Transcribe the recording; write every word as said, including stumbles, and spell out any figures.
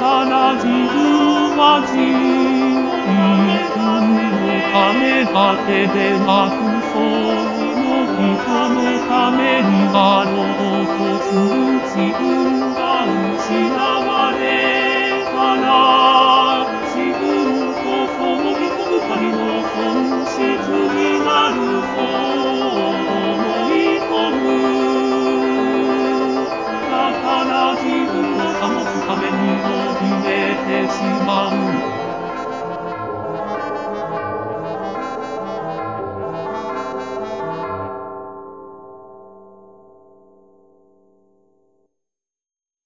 な自由は自分のためだけでなくその人のためにあろうとする自由